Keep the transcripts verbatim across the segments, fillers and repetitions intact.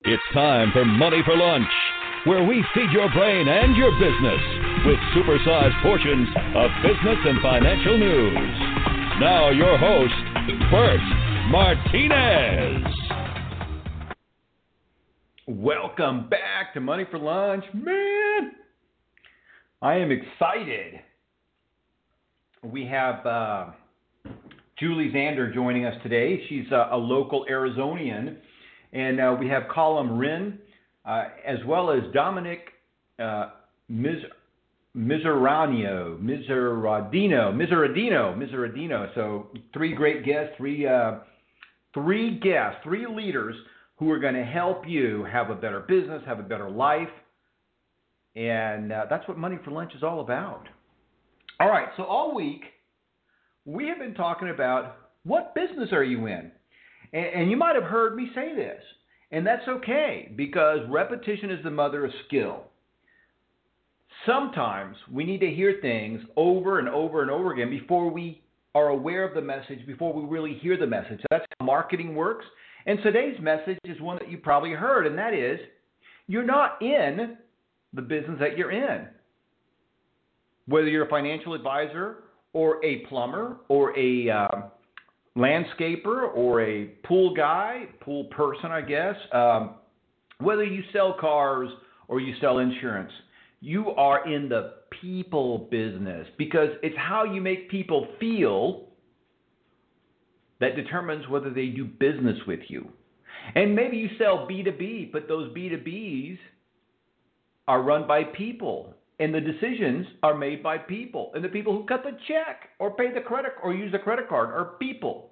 It's time for Money for Lunch, where we feed your brain and your business with supersized portions of business and financial news. Now your host, Bert Martinez. Welcome back to Money for Lunch. Man, I am excited. We have uh, Julie Zander joining us today. She's a, a local Arizonian. And uh, we have Colum Wren, uh, as well as Dominic uh, Miz- Miseradino, Miseradino, Miseradino, Miseradino. So three great guests, three uh, three guests, three leaders who are going to help you have a better business, have a better life. And uh, that's what Money for Lunch is all about. All right, so all week we have been talking about what business are you in? And, and you might have heard me say this, and that's okay, because repetition is the mother of skill. Sometimes we need to hear things over and over and over again before we are aware of the message, before we really hear the message. That's how marketing works. And today's message is one that you probably heard, and that is, you're not in the business that you're in. Whether you're a financial advisor or a plumber or a um, landscaper or a pool guy, pool person, I guess, um, whether you sell cars or you sell insurance, you are in the people business, because it's how you make people feel that determines whether they do business with you. And maybe you sell B two B, but those B two Bs are run by people, and the decisions are made by people, and the people who cut the check or pay the credit or use the credit card are people.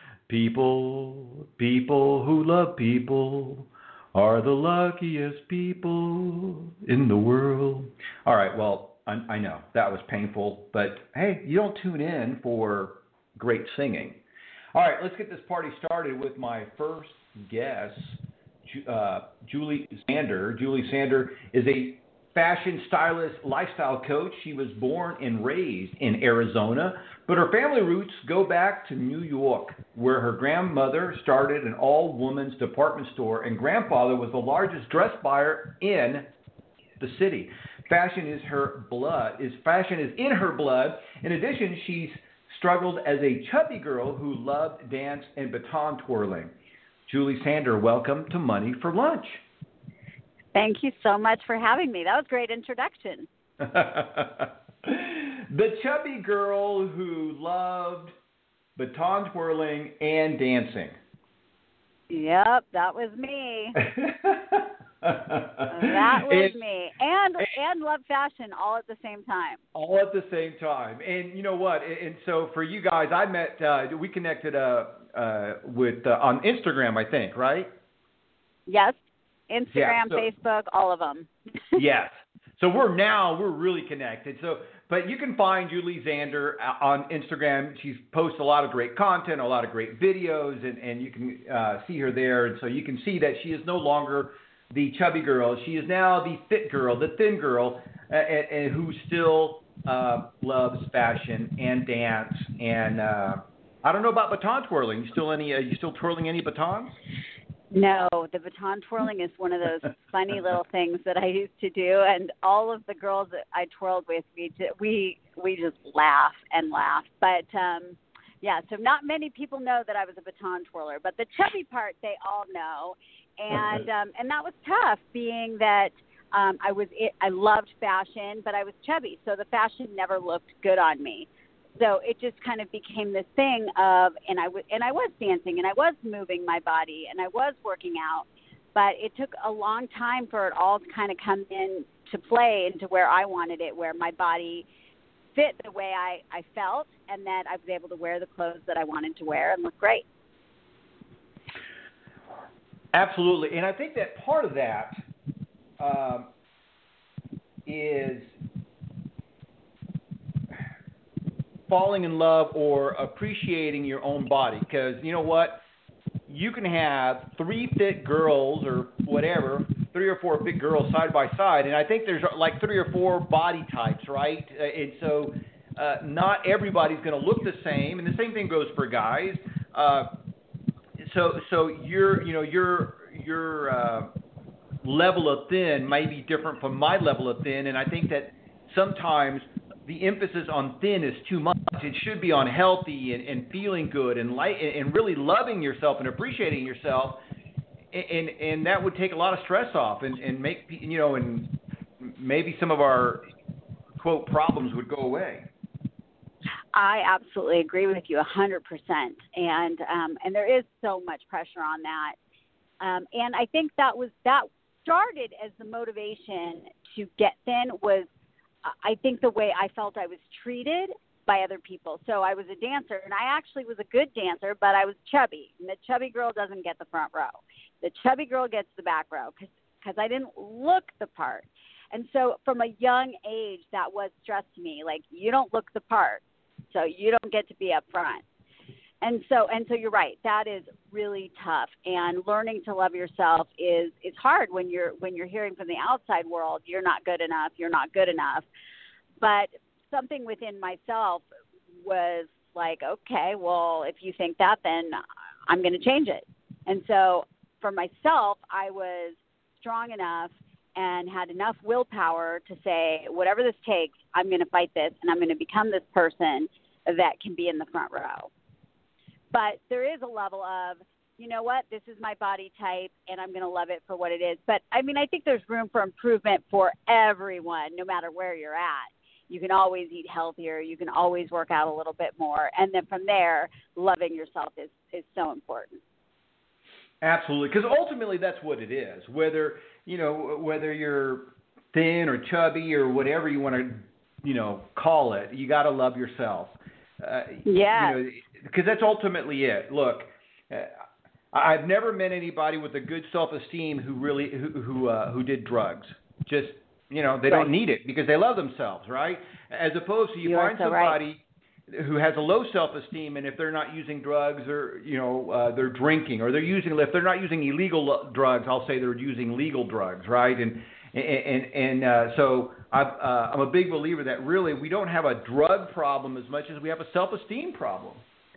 People, people who love people are the luckiest people in the world. All right, well, I, I know that was painful, but hey, you don't tune in for great singing. All right, let's get this party started with my first guest, uh, Julie Zander. Julie Zander is a fashion stylist, lifestyle coach. She was born and raised in Arizona, but her family roots go back to New York, where her grandmother started an all-women's department store, and grandfather was the largest dress buyer in the city. Fashion is her blood. Is fashion is in her blood. In addition, she's struggled as a chubby girl who loved dance and baton twirling. Julie Zander, welcome to Money for Lunch. Thank you so much for having me. That was a great introduction. The chubby girl who loved baton twirling and dancing. Yep, that was me. That was and, me. And and love fashion all at the same time. All at the same time. And you know what? And so for you guys, I met, uh, we connected uh, uh, with uh, on Instagram, I think, right? Yes. Instagram, yeah, so, Facebook, all of them. Yes. So we're now, we're really connected. So, but you can find Julie Zander on Instagram. She posts a lot of great content, a lot of great videos, and, and you can uh, see her there. And so you can see that she is no longer the chubby girl. She is now the fit girl, the thin girl, uh, and, and who still uh, loves fashion and dance. And uh, I don't know about baton twirling. You still any? Uh, you still twirling any batons? No, the baton twirling is one of those funny little things that I used to do, and all of the girls that I twirled with, we we we just laugh and laugh. But um, yeah, so not many people know that I was a baton twirler, but the chubby part they all know, and um, and that was tough, being that um, I was I loved fashion, but I was chubby, so the fashion never looked good on me. So it just kind of became this thing of, and I, w- and I was dancing, and I was moving my body, and I was working out, but it took a long time for it all to kind of come in to play into where I wanted it, where my body fit the way I, I felt, and that I was able to wear the clothes that I wanted to wear and look great. Absolutely. And I think that part of that um, is falling in love or appreciating your own body, because you know what, you can have three fit girls or whatever, three or four fit girls side by side, and I think there's like three or four body types, right? Uh, and so uh, not everybody's going to look the same, and the same thing goes for guys. Uh, so so you're you know you're you're uh, level of thin may be different from my level of thin, and I think that sometimes the emphasis on thin is too much. It should be on healthy and, and feeling good and light and really loving yourself and appreciating yourself, and and that would take a lot of stress off and, and make, you know, and maybe some of our, quote, problems would go away. I absolutely agree with you one hundred percent, and um, and there is so much pressure on that, um, and I think that was that started as the motivation to get thin was, I think, the way I felt I was treated by other people. So I was a dancer, and I actually was a good dancer, but I was chubby, and the chubby girl doesn't get the front row. The chubby girl gets the back row because I didn't look the part. And so from a young age, that was stressed to me, like, you don't look the part, so you don't get to be up front. And so and so you're right, that is really tough. And learning to love yourself is is hard when you're when you're hearing from the outside world, you're not good enough, you're not good enough. But something within myself was like, okay, well, if you think that, then I'm going to change it. And so for myself, I was strong enough and had enough willpower to say, whatever this takes, I'm going to fight this, and I'm going to become this person that can be in the front row. But there is a level of, you know what, this is my body type, and I'm going to love it for what it is. But, I mean, I think there's room for improvement for everyone, no matter where you're at. You can always eat healthier. You can always work out a little bit more. And then from there, loving yourself is, is so important. Absolutely, because ultimately that's what it is. Whether, you know, whether you're thin or chubby or whatever you want to, you know, call it, you got to love yourself. Uh, yeah. You know, because that's ultimately it. Look, uh, I've never met anybody with a good self-esteem who really who who, uh, who did drugs. Just, you know, they right. don't need it because they love themselves, right? As opposed to you, you find so somebody right. who has a low self-esteem, and if they're not using drugs or, you know, uh, they're drinking, or they're using, if they're not using illegal drugs, I'll say they're using legal drugs, right? And and and uh, so I've, uh, I'm a big believer that really we don't have a drug problem as much as we have a self-esteem problem.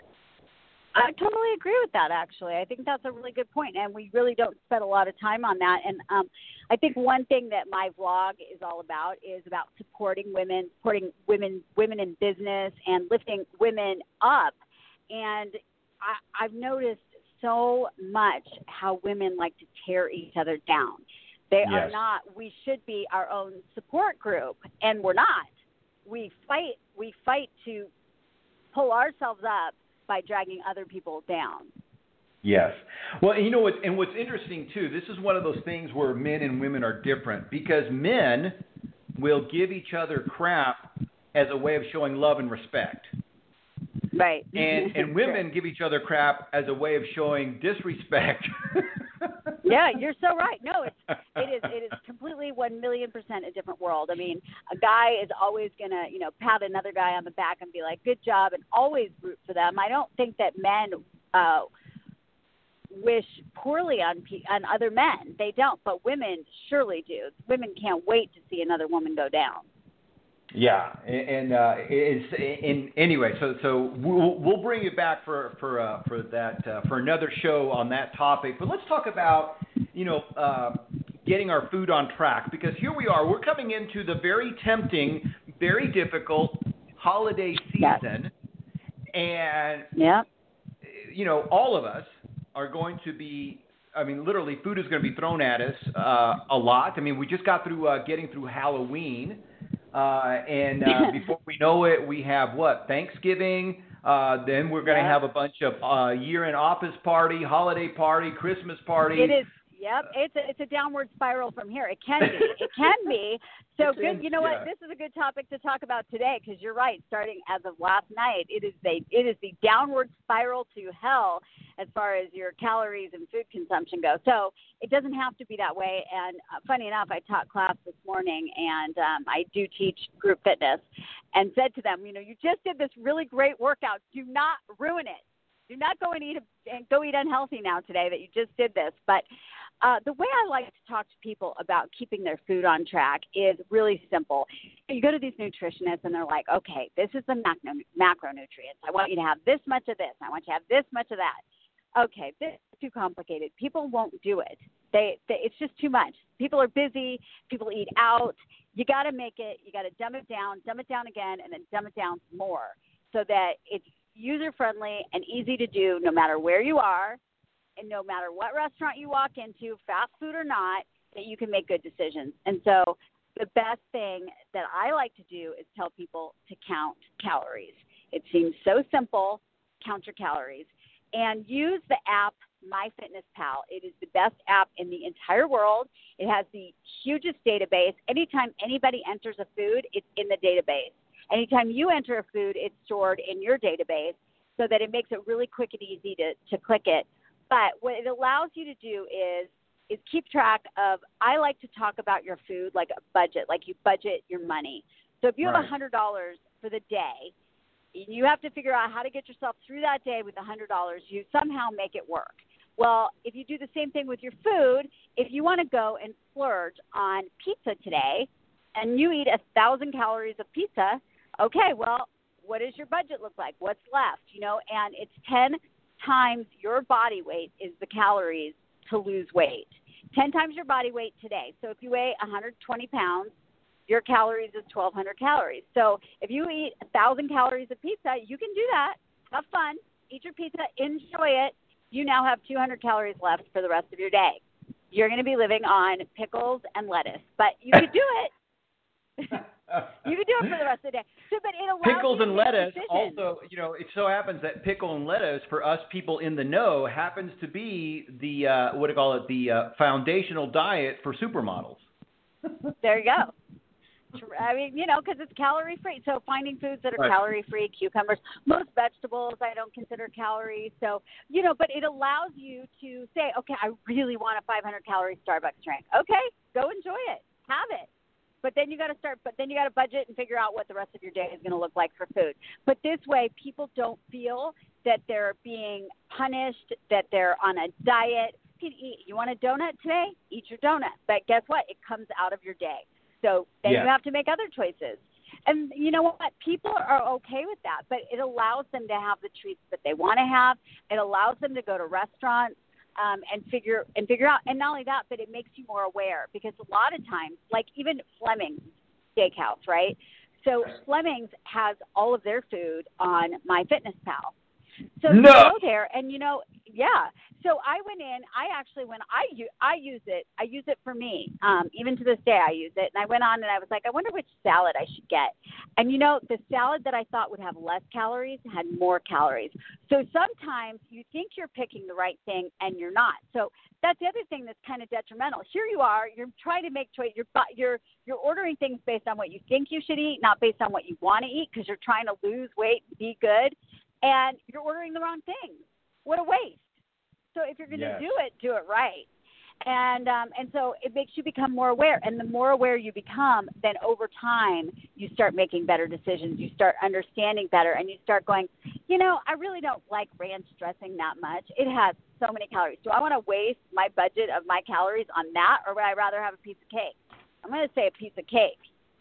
I totally agree with that, actually. I think that's a really good point, and we really don't spend a lot of time on that. And um, I think one thing that my vlog is all about is about supporting women, supporting women, women in business, and lifting women up. And I, I've noticed so much how women like to tear each other down. They yes. are not. We should be our own support group, and we're not. We fight. We fight to pull ourselves up by dragging other people down. Yes. Well, you know what, and what's interesting too, this is one of those things where men and women are different, because men will give each other crap as a way of showing love and respect. Right. And and women give each other crap as a way of showing disrespect. Yeah, you're so right. No, it's it is it is completely one million percent a different world. I mean, a guy is always gonna, you know, pat another guy on the back and be like, "Good job," and always root for them. I don't think that men uh, wish poorly on pe- on other men. They don't, but women surely do. Women can't wait to see another woman go down. Yeah, and uh, it's in anyway. So so we'll we'll bring you back for for uh, for that uh, for another show on that topic. But let's talk about, you know, uh, getting our food on track, because here we are. We're coming into the very tempting, very difficult holiday season, yes. and yeah, you know, all of us are going to be. I mean, literally, food is going to be thrown at us uh, a lot. I mean, we just got through uh, getting through Halloween. Uh, and uh, before we know it, we have what? Thanksgiving. Uh, then we're going to yeah. have a bunch of uh, year-end office party, holiday party, Christmas party. It is. Yep, it's a, it's a downward spiral from here. It can be. It can be. So it's good. in, You know yeah. what? This is a good topic to talk about today, because you're right. Starting as of last night, it is a it is the downward spiral to hell as far as your calories and food consumption go. So it doesn't have to be that way. And uh, funny enough, I taught class this morning, and um, I do teach group fitness, and said to them, you know, you just did this really great workout. Do not ruin it. Do not go and eat a, and go eat unhealthy now today that you just did this. But uh, the way I like to talk to people about keeping their food on track is really simple. You go to these nutritionists and they're like, okay, this is the macro, macronutrients. I want you to have this much of this. I want you to have this much of that. Okay, this is too complicated. People won't do it. They, they it's just too much. People are busy. People eat out. You got to make it. You got to dumb it down, dumb it down again, and then dumb it down more so that it's user-friendly and easy to do no matter where you are and no matter what restaurant you walk into, fast food or not, that you can make good decisions. And so the best thing that I like to do is tell people to count calories. It seems so simple. Count your calories. And use the app MyFitnessPal. It is the best app in the entire world. It has the hugest database. Anytime anybody enters a food, it's in the database. Anytime you enter a food, it's stored in your database so that it makes it really quick and easy to, to click it. But what it allows you to do is is keep track of, I like to talk about your food like a budget, like you budget your money. So if you have Right. one hundred dollars for the day, you have to figure out how to get yourself through that day with one hundred dollars. You somehow make it work. Well, if you do the same thing with your food, if you want to go and splurge on pizza today and you eat one thousand calories of pizza, okay, well, what does your budget look like? What's left? You know, and it's ten times your body weight is the calories to lose weight. ten times your body weight today. So if you weigh one hundred twenty pounds, your calories is twelve hundred calories. So if you eat one thousand calories of pizza, you can do that. Have fun. Eat your pizza. Enjoy it. You now have two hundred calories left for the rest of your day. You're going to be living on pickles and lettuce, but you could do it. You could do it for the rest of the day. So, but it allows Pickles you to and make lettuce decisions. also, you know, it so happens that pickle and lettuce for us people in the know happens to be the, uh, what do you call it, the uh, foundational diet for supermodels. There you go. I mean, you know, because it's calorie free. So finding foods that are Right. calorie free, cucumbers, most vegetables I don't consider calories. So, you know, but it allows you to say, okay, I really want a five hundred calorie Starbucks drink. Okay, go enjoy it. Have it. But then you got to start, but then you got to budget and figure out what the rest of your day is going to look like for food. But this way, people don't feel that they're being punished, that they're on a diet. You can eat. You want a donut today? Eat your donut. But guess what? It comes out of your day. So then Yeah. you have to make other choices. And you know what? People are okay with that, but it allows them to have the treats that they want to have. It allows them to go to restaurants um, and figure and figure out. And not only that, but it makes you more aware because a lot of times, like even Fleming's Steakhouse, right? So Fleming's has all of their food on MyFitnessPal. So No. you go there, and you know, yeah. So I went in. I actually, when I u- I use it, I use it for me. Um, even to this day, I use it. And I went on and I was like, I wonder which salad I should get. And you know, the salad that I thought would have less calories had more calories. So sometimes you think you're picking the right thing, and you're not. So that's the other thing that's kind of detrimental. Here you are, you're trying to make choice. You're you're you're ordering things based on what you think you should eat, not based on what you want to eat, because you're trying to lose weight, be good. And you're ordering the wrong things. What a waste. So if you're going to Yes. do it, do it right. And um, and so it makes you become more aware. And the more aware you become, then over time, you start making better decisions. You start understanding better. And you start going, you know, I really don't like ranch dressing that much. It has so many calories. Do I want to waste my budget of my calories on that, or would I rather have a piece of cake? I'm going to say a piece of cake.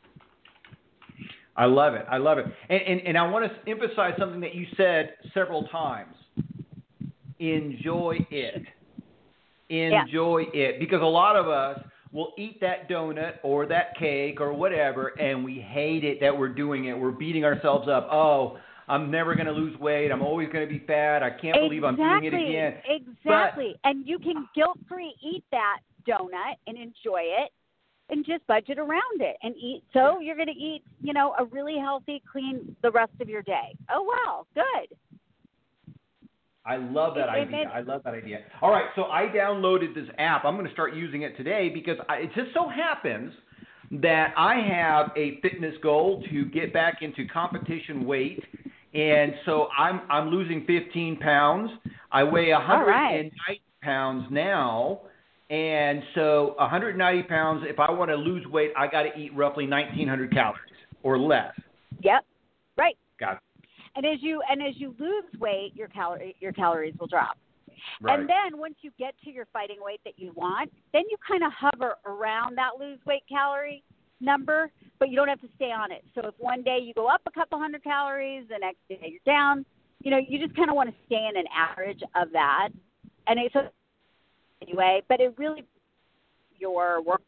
I love it. I love it. And, and, and I want to emphasize something that you said several times. Enjoy it. Enjoy yeah. it. Because a lot of us will eat that donut or that cake or whatever, and we hate it that we're doing it. We're beating ourselves up. Oh, I'm never going to lose weight. I'm always going to be fat. I can't exactly. believe I'm doing it again. Exactly. But, and you can guilt-free eat that donut and enjoy it. And just budget around it and eat. So you're going to eat, you know, a really healthy, clean the rest of your day. Oh, wow. Good. I love that it, idea. it, I love that idea. All right. So I downloaded this app. I'm going to start using it today because I, it just so happens that I have a fitness goal to get back into competition weight. And so I'm, I'm losing fifteen pounds. I weigh one hundred ninety right. pounds now. And so one hundred ninety pounds, if I want to lose weight, I got to eat roughly nineteen hundred calories or less. Yep. Right. Got it. And as you and as you lose weight, your calorie your calories will drop. Right. And then once you get to your fighting weight that you want, then you kind of hover around that lose weight calorie number, but you don't have to stay on it. So if one day you go up a couple hundred calories, the next day you're down, you know, you just kind of want to stay in an average of that. And it's a anyway, but it really your work.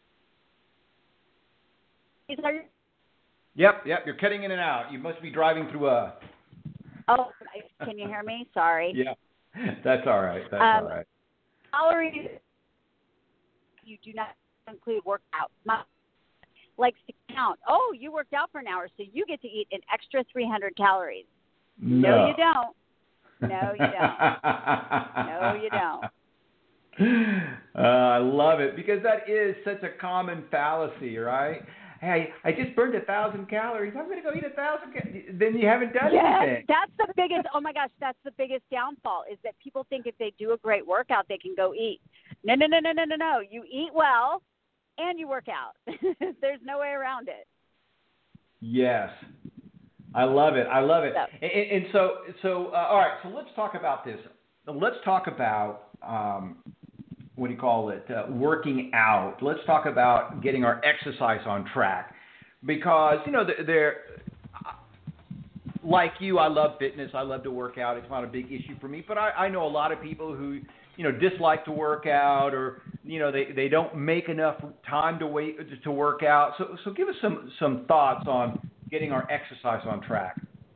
Yep, yep. You're cutting in and out. You must be driving through a. Oh, can you hear me? Sorry. Yeah, that's all right. That's um, all right. Calories. You do not include workout. My, likes to count. Oh, you worked out for an hour, so you get to eat an extra three hundred calories. No, no you don't. No, you don't. No, you don't. Uh, I love it because that is such a common fallacy, right? Hey, I just burned a thousand calories. I'm going to go eat a thousand. Ca-. Then you haven't done yes, anything. That's the biggest. Oh my gosh, that's the biggest downfall is that people think if they do a great workout, they can go eat. No, no, no, no, no, no, no. You eat well, and you work out. There's no way around it. Yes, I love it. I love it. So, and, and so, so uh, all right. So let's talk about this. Let's talk about. Um, what do you call it, uh, working out. Let's talk about getting our exercise on track because, you know, they're, like you, I love fitness. I love to work out. It's not a big issue for me, but I, I know a lot of people who, you know, dislike to work out or, you know, they, they don't make enough time to wait to work out. So, so give us some, some thoughts on getting our exercise on track.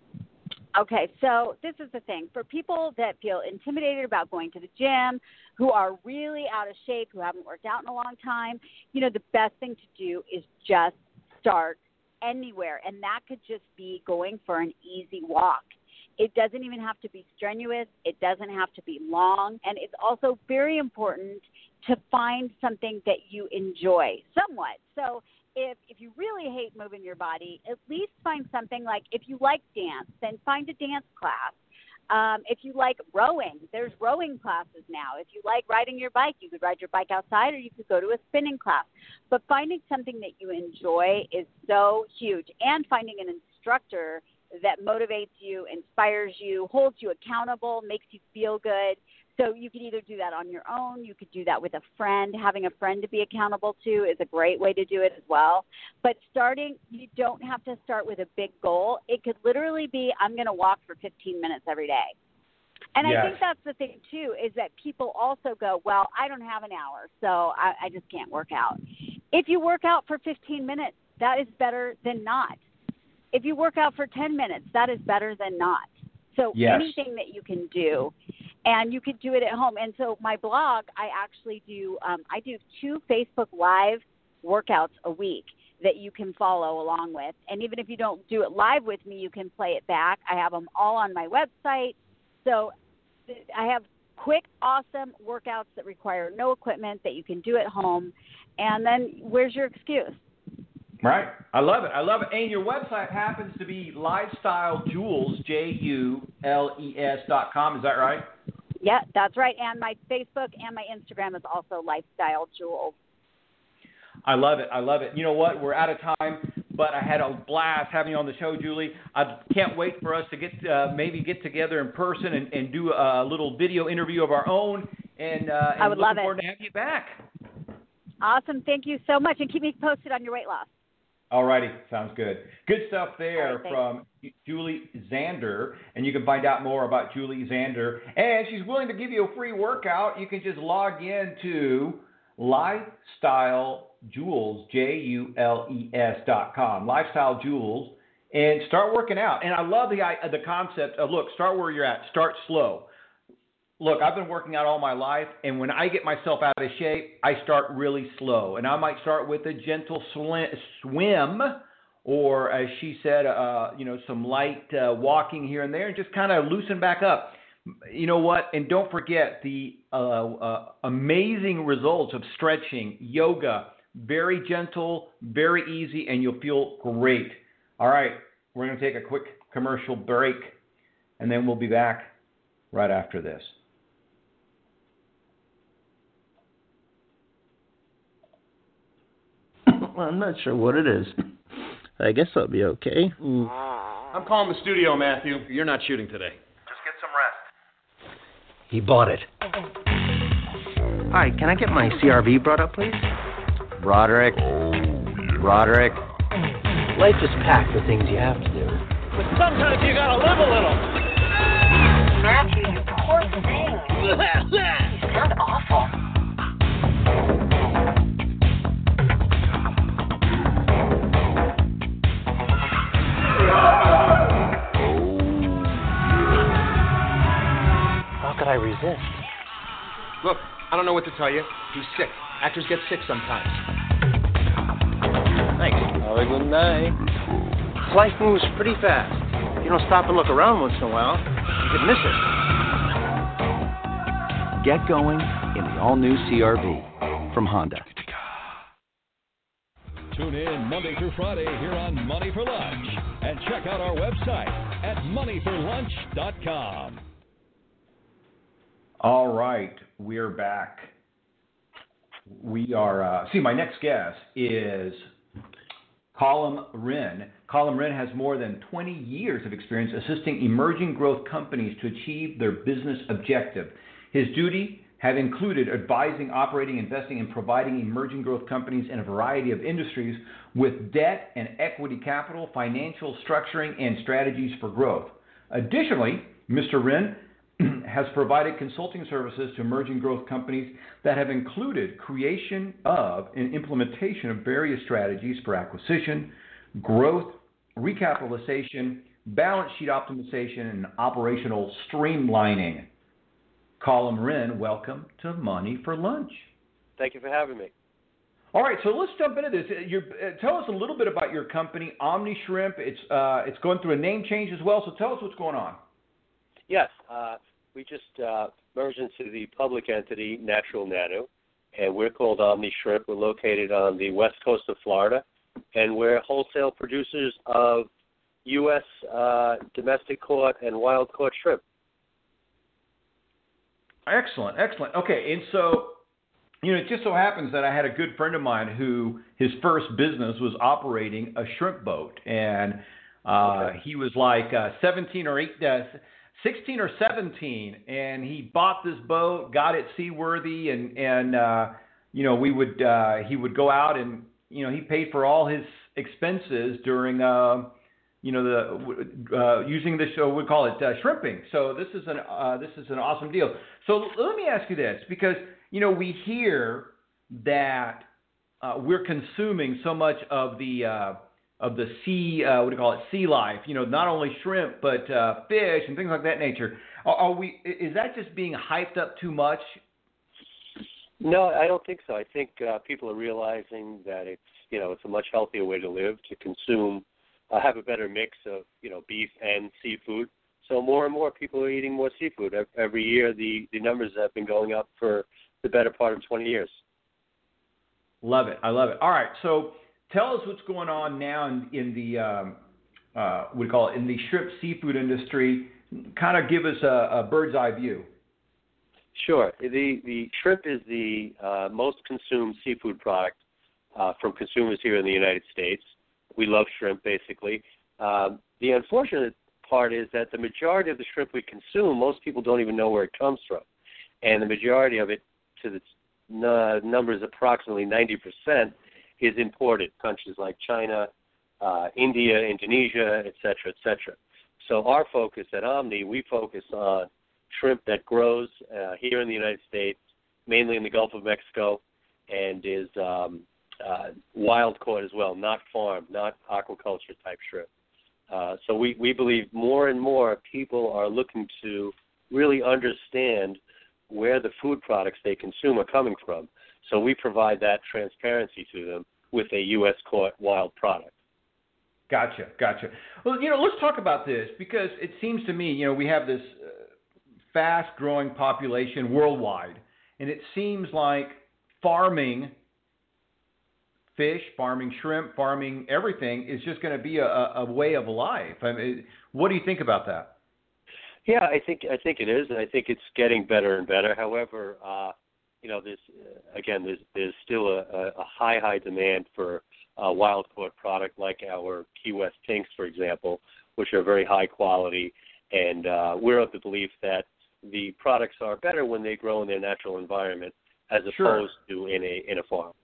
Okay, so this is the thing. For people that feel intimidated about going to the gym, who are really out of shape, who haven't worked out in a long time, you know, the best thing to do is just start anywhere. And that could just be going for an easy walk. It doesn't even have to be strenuous. It doesn't have to be long. And it's also very important to find something that you enjoy somewhat. So If if you really hate moving your body, at least find something like if you like dance, then find a dance class. Um, if you like rowing, there's rowing classes now. If you like riding your bike, you could ride your bike outside or you could go to a spinning class. But finding something that you enjoy is so huge. And finding an instructor that motivates you, inspires you, holds you accountable, makes you feel good. So you could either do that on your own. You could do that with a friend. Having a friend to be accountable to is a great way to do it as well. But starting, you don't have to start with a big goal. It could literally be, I'm going to walk for fifteen minutes every day. And yes. I think that's the thing, too, is that people also go, well, I don't have an hour, so I, I just can't work out. If you work out for fifteen minutes, that is better than not. If you work out for ten minutes, that is better than not. So yes. anything that you can do. And you could do it at home. And so my blog, I actually do, um, I do two Facebook Live workouts a week that you can follow along with. And even if you don't do it live with me, you can play it back. I have them all on my website. So I have quick, awesome workouts that require no equipment that you can do at home. And then where's your excuse? Right. I love it. I love it. And your website happens to be Lifestyle Jewels, J U L E S dot com. Is that right? Yeah, that's right. And my Facebook and my Instagram is also Lifestyle Jewels. I love it. I love it. You know what? We're out of time, but I had a blast having you on the show, Julie. I can't wait for us to get uh, maybe get together in person and, and do a little video interview of our own. And, uh, and I would love it. Looking forward to having you back. Awesome. Thank you so much. And keep me posted on your weight loss. All righty. Sounds good. Good stuff there right, from Julie Zander. And you can find out more about Julie Zander. And she's willing to give you a free workout. You can just log in to Lifestyle Jewels, J U L E S dot com, Lifestyle Jewels, and start working out. And I love the the concept of, look, start where you're at. Start slow. Look, I've been working out all my life, and when I get myself out of shape, I start really slow. And I might start with a gentle swim, or as she said, uh, you know, some light uh, walking here and there, and just kind of loosen back up. You know what? And don't forget the uh, uh, amazing results of stretching, yoga, very gentle, very easy, and you'll feel great. All right, we're going to take a quick commercial break, and then we'll be back right after this. I'm not sure what it is. I guess I'll be okay. Mm. I'm calling the studio, Matthew. You're not shooting today. Just get some rest. He bought it. Hi, can I get my C R V brought up, please? Roderick. Roderick. Life is packed with things you have to do. But sometimes you gotta live a little. Matthew, you poor thing. You sound awful. I don't know what to tell you. He's sick. Actors get sick sometimes. Thanks. Have a good night. Life moves pretty fast. If you don't stop and look around once in a while, you could miss it. Get going in the all-new C R V from Honda. Tune in Monday through Friday here on Money for Lunch. And check out our website at money for lunch dot com. All right, we're back. We are, uh, see, my next guest is Colm Wren. Colm Wren has more than twenty years of experience assisting emerging growth companies to achieve their business objective. His duty have included advising, operating, investing, and providing emerging growth companies in a variety of industries with debt and equity capital, financial structuring, and strategies for growth. Additionally, Mister Wren has provided consulting services to emerging growth companies that have included creation of and implementation of various strategies for acquisition, growth, recapitalization, balance sheet optimization, and operational streamlining. Colm Wren, welcome to Money for Lunch. Thank you for having me. All right, so let's jump into this. You're, uh, tell us a little bit about your company, Omni Shrimp. It's uh, it's going through a name change as well, so tell us what's going on. Yes, uh, we just uh, merged into the public entity, Natural Nano, and we're called Omni Shrimp. We're located on the west coast of Florida, and we're wholesale producers of U S uh, domestic caught and wild caught shrimp. Excellent, excellent. Okay, and so, you know, it just so happens that I had a good friend of mine who his first business was operating a shrimp boat, and uh, okay. he was like uh, seventeen or eight, uh, sixteen or seventeen, and he bought this boat, got it seaworthy, and and uh, you know, we would uh, he would go out and you know he paid for all his expenses during. Uh, You know, the uh, using this, uh, we call it uh, shrimping. So this is an uh, this is an awesome deal. So let me ask you this, because you know we hear that uh, we're consuming so much of the uh, of the sea, uh, what do you call it, sea life. You know, not only shrimp but uh, fish and things like that nature. Are, are we? Is that just being hyped up too much? No, I don't think so. I think uh, people are realizing that it's you know it's a much healthier way to live, to consume. Uh, have a better mix of, you know, beef and seafood. So more and more people are eating more seafood. Every year the, the numbers have been going up for the better part of twenty years. Love it. I love it. All right. So tell us what's going on now in, in the, um, uh, what do you call it, in the shrimp seafood industry. Kind of give us a, a bird's eye view. Sure. The, the shrimp is the uh, most consumed seafood product uh, from consumers here in the United States. We love shrimp, basically. Um, the unfortunate part is that the majority of the shrimp we consume, most people don't even know where it comes from. And the majority of it, to the uh, numbers approximately ninety percent, is imported. Countries like China, uh, India, Indonesia, et cetera, et cetera. So our focus at Omni, we focus on shrimp that grows uh, here in the United States, mainly in the Gulf of Mexico, and is um, Uh, wild caught as well, not farmed, not aquaculture type shrimp. Uh, so we, we believe more and more people are looking to really understand where the food products they consume are coming from. So we provide that transparency to them with a U S caught wild product. Gotcha, gotcha. Well, you know, let's talk about this, because it seems to me, you know, we have this uh, fast-growing population worldwide, and it seems like farming fish, farming shrimp, farming everything is just going to be a, a way of life. I mean, what do you think about that? Yeah, I think I think it is, and I think it's getting better and better. However, uh, you know, there's uh, again, there's there's still a, a high high demand for uh, wild caught product like our Key West pinks, for example, which are very high quality, and uh, we're of the belief that the products are better when they grow in their natural environment as opposed sure. to in a in a farm.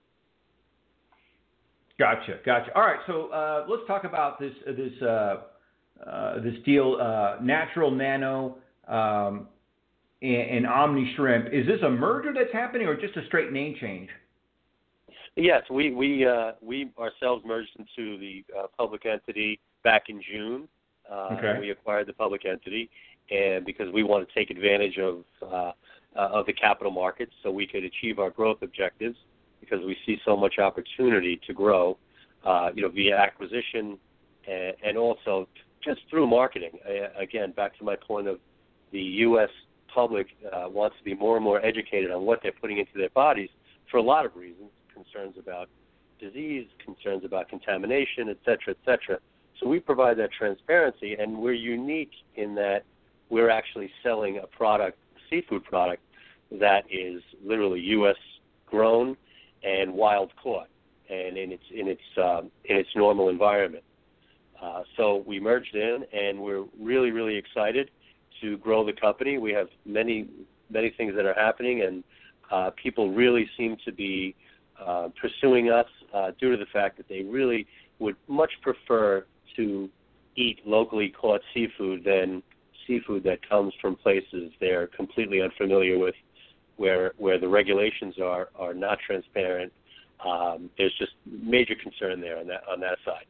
Gotcha, gotcha. All right, so uh, let's talk about this this uh, uh, this deal, uh, Natural Nano um, and, and Omni Shrimp. Is this a merger that's happening, or just a straight name change? Yes, we we uh, we ourselves merged into the uh, public entity back in June. Uh, okay. We acquired the public entity, and because we want to take advantage of uh, uh, of the capital markets so we could achieve our growth objectives because we see so much opportunity to grow, uh, you know, via acquisition and, and also just through marketing. Uh, again, back to my point of the U S public uh, wants to be more and more educated on what they're putting into their bodies for a lot of reasons, concerns about disease, concerns about contamination, et cetera, et cetera. So we provide that transparency, and we're unique in that we're actually selling a product, a seafood product, that is literally U S grown and wild caught, and in its in its um, in its normal environment. Uh, so we merged in, and we're really, really excited to grow the company. We have many, many things that are happening, and uh, people really seem to be uh, pursuing us uh, due to the fact that they really would much prefer to eat locally caught seafood than seafood that comes from places they're completely unfamiliar with, where where the regulations are, are not transparent. Um, there's just major concern there on that on that side.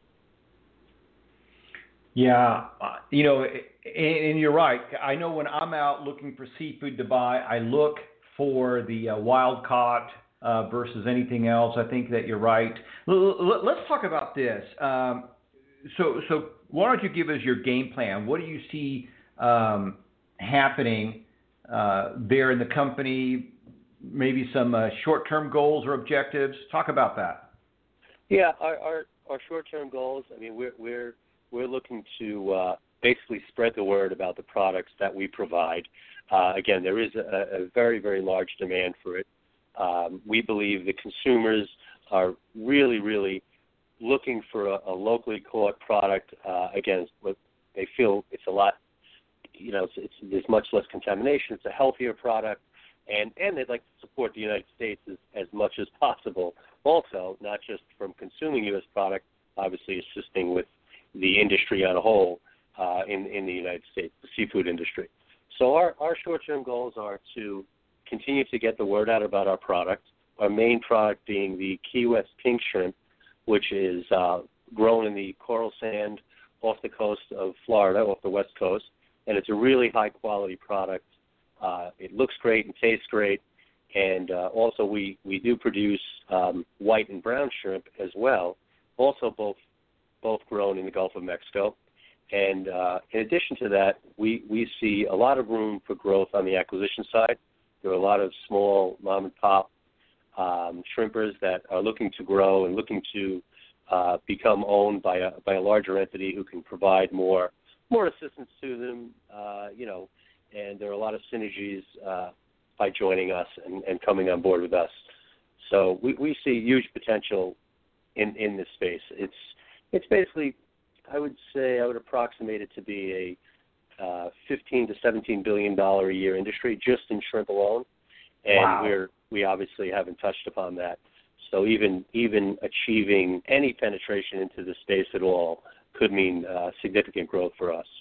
Yeah, uh, you know, and, and you're right. I know when I'm out looking for seafood to buy, I look for the uh, wild caught uh, versus anything else. I think that you're right. L- l- let's talk about this. Um, so, so why don't you give us your game plan? What do you see um, happening uh, there in the company? Maybe some uh, short-term goals or objectives. Talk about that. Yeah, our our, our short-term goals. I mean, we're we're We're looking to uh, basically spread the word about the products that we provide. Uh, again, there is a, a very, very large demand for it. Um, we believe the consumers are really, really looking for a, a locally caught product. Uh, again, they feel it's a lot, you know, it's, it's, there's much less contamination. It's a healthier product, and, and they'd like to support the United States as, as much as possible. Also, not just from consuming U S product, obviously assisting with the industry on a whole uh, in, in the United States, the seafood industry. So our, our short-term goals are to continue to get the word out about our product, our main product being the Key West pink shrimp, which is uh, grown in the coral sand off the coast of Florida, off the west coast, and it's a really high-quality product. Uh, it looks great and tastes great, and uh, also we, we do produce um, white and brown shrimp as well, also both both grown in the Gulf of Mexico. And uh, in addition to that, we, we see a lot of room for growth on the acquisition side. There are a lot of small mom-and-pop um, shrimpers that are looking to grow and looking to uh, become owned by a by a larger entity who can provide more more assistance to them, uh, you know, and there are a lot of synergies uh, by joining us and, and coming on board with us. So we, we see huge potential in, in this space. It's It's basically, I would say, I would approximate it to be a uh, fifteen to seventeen billion dollar a year industry just in shrimp alone, and wow. we're we obviously haven't touched upon that. So even even achieving any penetration into the space at all could mean uh, significant growth for us.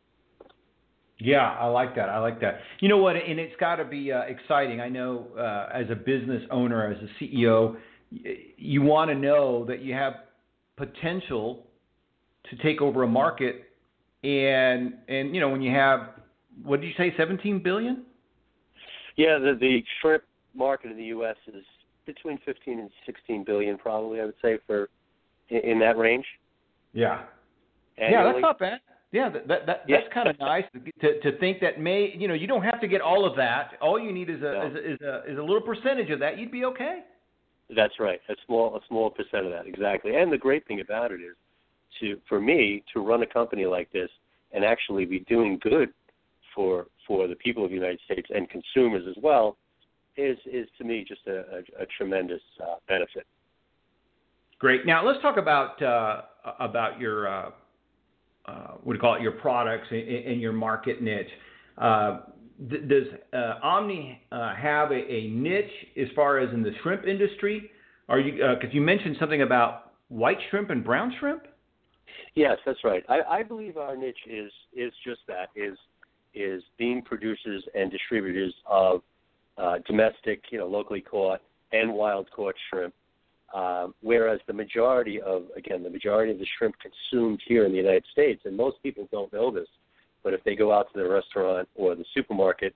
Yeah, I like that. I like that. You know what? And it's got to be uh, exciting. I know uh, as a business owner, as a C E O, you want to know that you have potential to take over a market, and and you know when you have, what did you say, seventeen billion? Yeah, the the shrimp market in the U S is between fifteen and sixteen billion, probably. I would say for in, in that range. Yeah. Annually. Yeah, that's not bad. Yeah, that, that, that yeah. that's kind of nice to to think that may you know you don't have to get all of that. All you need is a no. is, a, is a is a little percentage of that. You'd be okay. That's right. A small a small percent of that, exactly. And the great thing about it is, to for me to run a company like this and actually be doing good for for the people of the United States and consumers as well is is to me just a, a, a tremendous uh, benefit. Great. Now let's talk about uh, about your uh, uh, what do you call it? Your products and, and your market niche. Uh, Does uh, Omni uh, have a, a niche as far as in the shrimp industry? Are you because uh, you mentioned something about white shrimp and brown shrimp? Yes, that's right. I, I believe our niche is is just that is is being producers and distributors of uh, domestic, you know, locally caught and wild caught shrimp. Uh, whereas the majority of again the majority of the shrimp consumed here in the United States, and most people don't know this, but if they go out to the restaurant or the supermarket,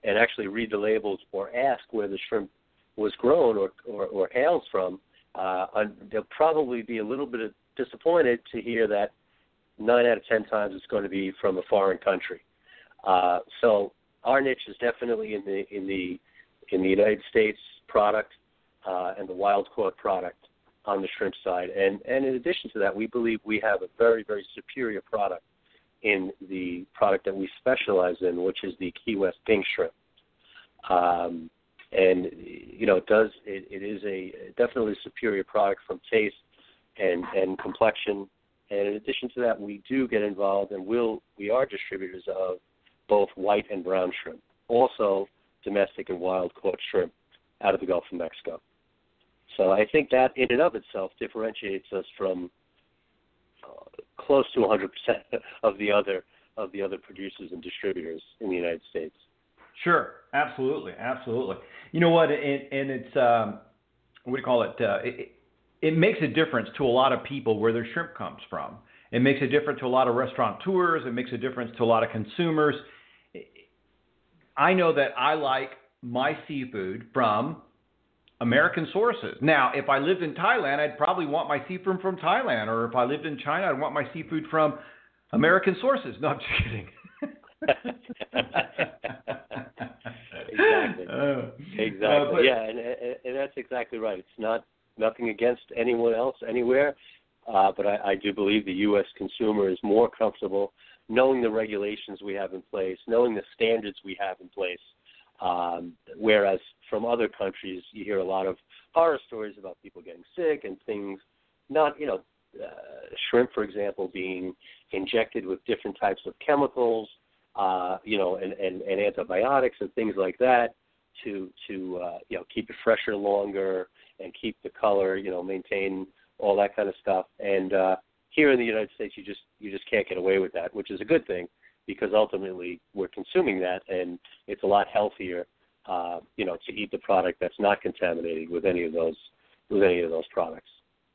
and actually read the labels or ask where the shrimp was grown or, or, or hails from, uh, they'll probably be a little bit disappointed to hear that nine out of ten times it's going to be from a foreign country. Uh, so our niche is definitely in the in the in the United States product uh, and the wild caught product on the shrimp side. And, and in addition to that, we believe we have a very, very superior product in the product that we specialize in, which is the Key West pink shrimp. Um, and, you know, it does, it, it is a definitely superior product from taste and, and complexion. And in addition to that, we do get involved and will, we are distributors of both white and brown shrimp, also domestic and wild caught shrimp out of the Gulf of Mexico. So I think that in and of itself differentiates us from uh, close to one hundred percent of the other of the other producers and distributors in the United States. Sure, absolutely, absolutely. You know what? And, and it's um, what do you call it? Uh, it? It makes a difference to a lot of people where their shrimp comes from. It makes a difference to a lot of restaurateurs. It makes a difference to a lot of consumers. I know that I like my seafood from American sources. Now, if I lived in Thailand, I'd probably want my seafood from Thailand. Or if I lived in China, I'd want my seafood from American sources. No, I'm just kidding. Exactly. Uh, exactly. Uh, but, yeah, and, and that's exactly right. It's not nothing against anyone else anywhere, uh, but I, I do believe the U S consumer is more comfortable knowing the regulations we have in place, knowing the standards we have in place. Um, whereas from other countries, you hear a lot of horror stories about people getting sick and things not, you know, uh, shrimp, for example, being injected with different types of chemicals, uh, you know, and, and, and antibiotics and things like that to, to uh, you know, keep it fresher longer and keep the color, you know, maintain all that kind of stuff. And uh, here in the United States, you just you just can't get away with that, which is a good thing, because ultimately we're consuming that, and it's a lot healthier, uh, you know, to eat the product that's not contaminated with any of those with any of those products.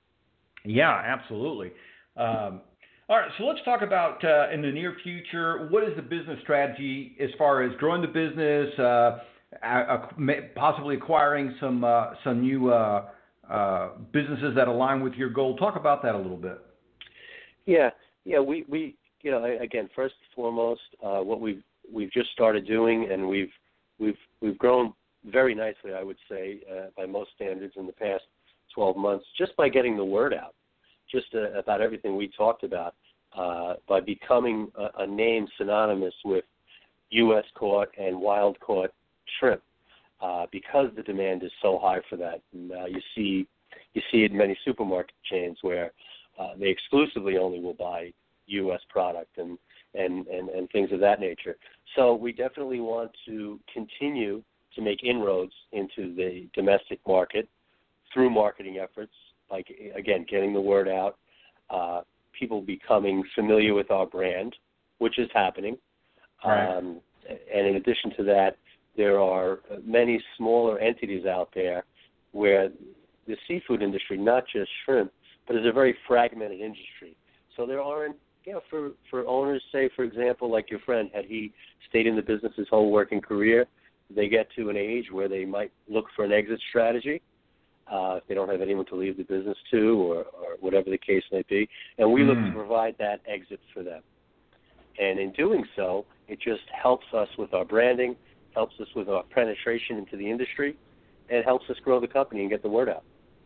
Yeah, absolutely. Um, all right, so let's talk about uh, in the near future. What is the business strategy as far as growing the business, uh, uh, possibly acquiring some uh, some new uh, uh, businesses that align with your goal? Talk about that a little bit. Yeah, yeah, we, we you know, again, first and foremost, uh, what we've we've just started doing, and we've we've we've grown very nicely, I would say, uh, by most standards in the past twelve months, just by getting the word out, just uh, about everything we talked about, uh, by becoming a, a name synonymous with U S caught and wild caught shrimp, uh, because the demand is so high for that. And, uh, you see, you see it in many supermarket chains where uh, they exclusively only will buy U S product and, and, and, and things of that nature. So we definitely want to continue to make inroads into the domestic market through marketing efforts, like, again, getting the word out, uh, people becoming familiar with our brand, which is happening. Right. Um, and in addition to that, there are many smaller entities out there where the seafood industry, not just shrimp, but is a very fragmented industry. So there aren't, you know, for, for owners, say, for example, like your friend, had he stayed in the business his whole working career, they get to an age where they might look for an exit strategy, uh, if they don't have anyone to leave the business to, or, or whatever the case may be. And we mm. look to provide that exit for them. And in doing so, it just helps us with our branding, helps us with our penetration into the industry, and helps us grow the company and get the word out.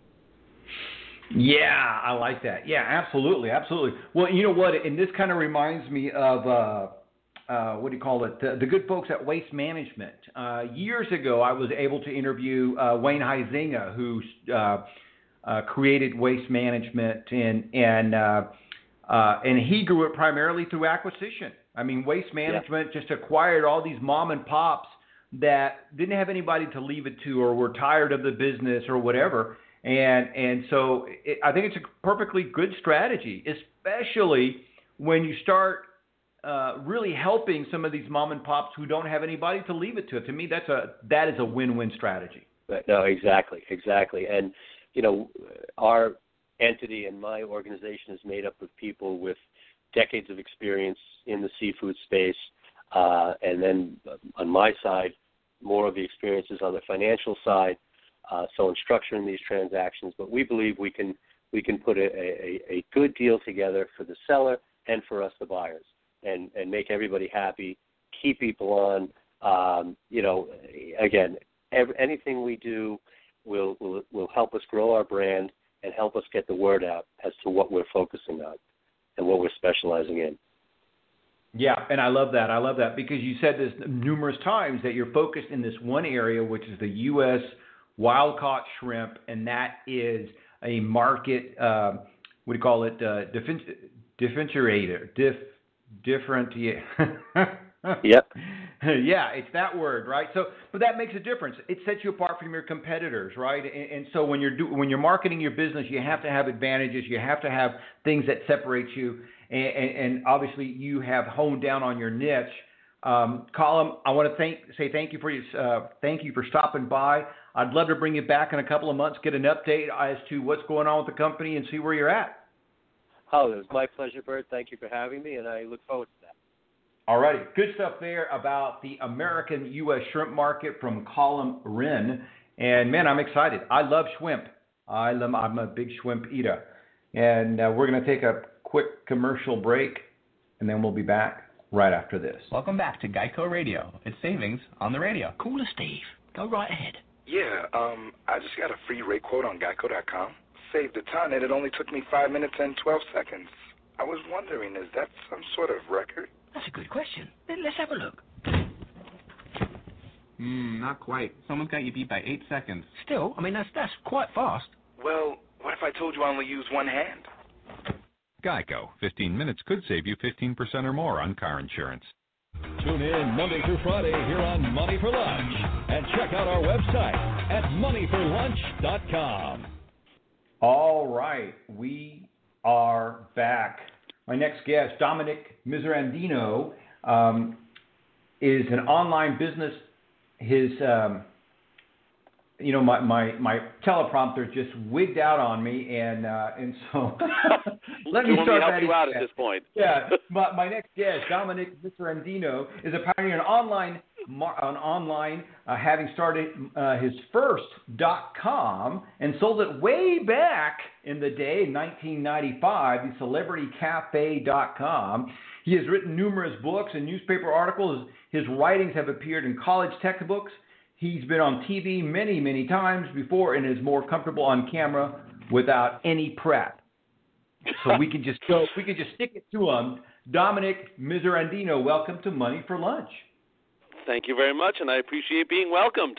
Yeah, I like that. Yeah, absolutely, absolutely. Well, you know what? And this kind of reminds me of, uh, uh, what do you call it, the, the good folks at Waste Management. Uh, years ago, I was able to interview uh, Wayne Huizinga, who uh, uh, created Waste Management, and and uh, uh, and he grew it primarily through acquisition. I mean, Waste Management yeah. just acquired all these mom and pops that didn't have anybody to leave it to, or were tired of the business or whatever. And and so it, I think it's a perfectly good strategy, especially when you start uh, really helping some of these mom and pops who don't have anybody to leave it to. To me, that's a that is a win-win strategy. No, exactly, exactly. And you know, our entity and my organization is made up of people with decades of experience in the seafood space, uh, and then on my side, more of the experiences on the financial side, uh, so in structuring these transactions. But we believe we can we can put a, a, a good deal together for the seller and for us, the buyers, and, and make everybody happy, keep people on. Um, you know, again, every, anything we do will, will will help us grow our brand and help us get the word out as to what we're focusing on and what we're specializing in. Yeah, and I love that. I love that because you said this numerous times that you're focused in this one area, which is the U S wild-caught shrimp, and that is a market, uh, what do you call it, uh, differenti- differentiator, dif, differentiate. Yep. Yeah, it's that word, right? So, but that makes a difference. It sets you apart from your competitors, right? And, and so when you're do, when you're marketing your business, you have to have advantages. You have to have things that separate you. And, and, and obviously, you have honed down on your niche. Um, Colin, I want to thank say thank you for your, uh, thank you for stopping by. I'd love to bring you back in a couple of months, get an update as to what's going on with the company, and see where you're at. Oh, it was my pleasure, Bert. Thank you for having me, and I look forward to that. All righty. Good stuff there about the American U S shrimp market from Colin Wren. And, man, I'm excited. I love shrimp. I love, I'm a big shrimp eater. And uh, we're going to take a quick commercial break, and then we'll be back right after this. Welcome back to Geico Radio. It's savings on the radio. Call us, Steve. Go right ahead. Yeah, um, I just got a free rate quote on Geico dot com. Saved a ton, and it only took me five minutes and twelve seconds. I was wondering, is that some sort of record? That's a good question. Let's have a look. Hmm, not quite. Someone's got you beat by eight seconds. Still, I mean, that's that's quite fast. Well, what if I told you I only use one hand? Geico. fifteen minutes could save you fifteen percent or more on car insurance. Tune in Monday through Friday here on Money for Lunch. And check out our website at money for lunch dot com. All right. We are back. My next guest, Dominic Miserandino, um, is an online business. His, um, you know, my, my, my teleprompter just wigged out on me, and uh, and so let me you start want me to help that you out again. at this point. Yeah, my, my next guest, Dominic Miserandino, is a pioneer in online on online, uh, having started uh, his first .com and sold it way back in the day, in nineteen ninety-five, the celebrity cafe dot com. He has written numerous books and newspaper articles. His writings have appeared in college textbooks. He's been on T V many, many times before and is more comfortable on camera without any prep. So we can just go, we can just stick it to him. Dominic Miserandino, welcome to Money for Lunch. Thank you very much, and I appreciate being welcomed.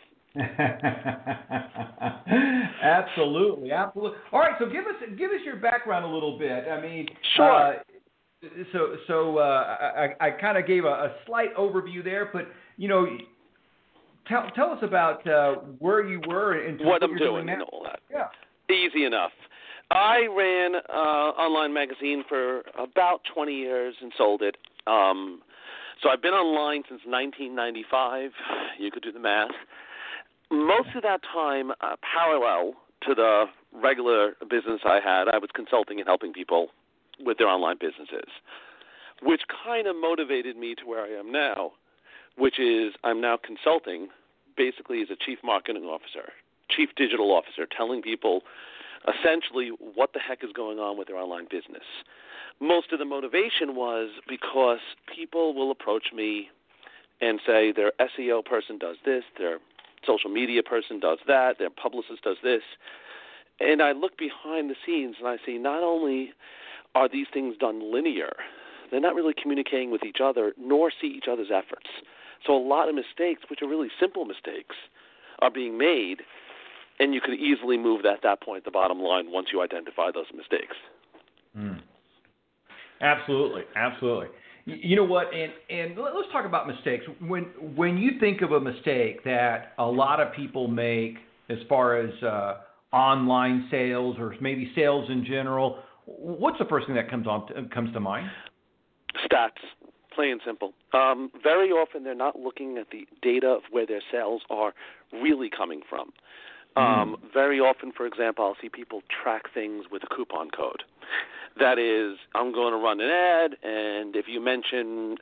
Absolutely, absolutely. All right, so give us give us your background a little bit. I mean, sure. Uh, so so uh, I, I kind of gave a, a slight overview there, but you know, tell tell us about uh, where you were and what, what I'm you're doing, doing and all that. Yeah, easy enough. I ran an uh, online magazine for about twenty years and sold it. Um, So I've been online since nineteen ninety-five. You could do the math. Most of that time, uh, parallel to the regular business I had, I was consulting and helping people with their online businesses, which kind of motivated me to where I am now, which is I'm now consulting basically as a chief marketing officer, chief digital officer, telling people essentially what the heck is going on with their online business. Most of the motivation was because people will approach me and say their S E O person does this, their social media person does that, their publicist does this. And I look behind the scenes and I see not only are these things done linear, they're not really communicating with each other nor see each other's efforts. So a lot of mistakes, which are really simple mistakes, are being made, and you could easily move that at that point, the bottom line, once you identify those mistakes. Mm. Absolutely, absolutely. You know what? And and let's talk about mistakes. When when you think of a mistake that a lot of people make, as far as uh, online sales or maybe sales in general, what's the first thing that comes on to, comes to mind? Stats, plain and simple. Um, very often they're not looking at the data of where their sales are really coming from. Um, mm. Very often, for example, I'll see people track things with a coupon code. That is, I'm going to run an ad, and if you mention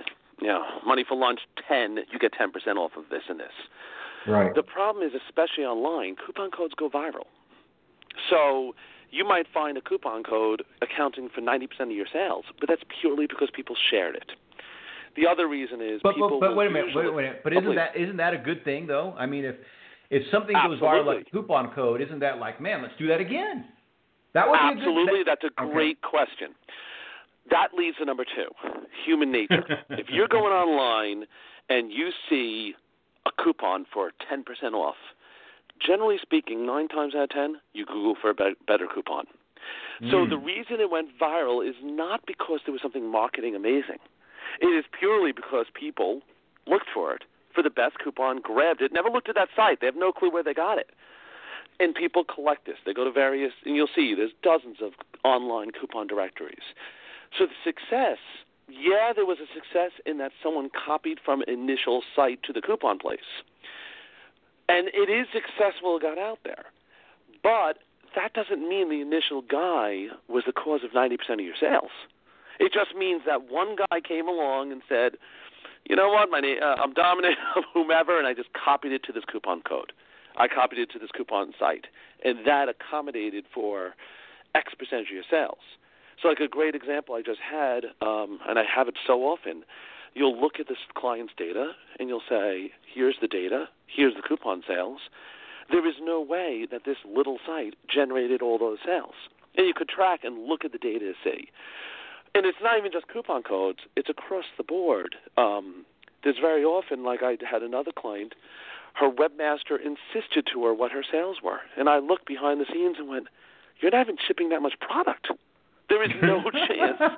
you know, money for lunch ten, you get ten percent off of this and this. Right. The problem is, especially online, coupon codes go viral. So you might find a coupon code accounting for ninety percent of your sales, but that's purely because people shared it. The other reason is but, people. But, but wait a minute, usually, wait, wait a minute. But isn't oh, that isn't that a good thing though? I mean, if if something Absolutely. goes viral like a coupon code, isn't that like, man, let's do that again? That would Absolutely, be a good that's a great okay. question. That leads to number two, human nature. If you're going online and you see a coupon for ten percent off, generally speaking, nine times out of ten, you Google for a be- better coupon. Mm. So the reason it went viral is not because there was something marketing amazing. It is purely because people looked for it, for the best coupon, grabbed it, never looked at that site. They have no clue where they got it. And people collect this. They go to various, and you'll see there's dozens of online coupon directories. So the success, yeah, there was a success in that someone copied from an initial site to the coupon place. And it is successful, it got out there. But that doesn't mean the initial guy was the cause of ninety percent of your sales. It just means that one guy came along and said, you know what, my name, uh, I'm Dominic of whomever, and I just copied it to this coupon code. I copied it to this coupon site. And that accommodated for X percent of your sales. So like a great example I just had, um, and I have it so often, you'll look at this client's data, and you'll say, here's the data, here's the coupon sales. There is no way that this little site generated all those sales. And you could track and look at the data to see. And it's not even just coupon codes. It's across the board. Um, there's very often, like I had another client, her webmaster insisted to her what her sales were. And I looked behind the scenes and went, you're not even shipping that much product. There is no chance.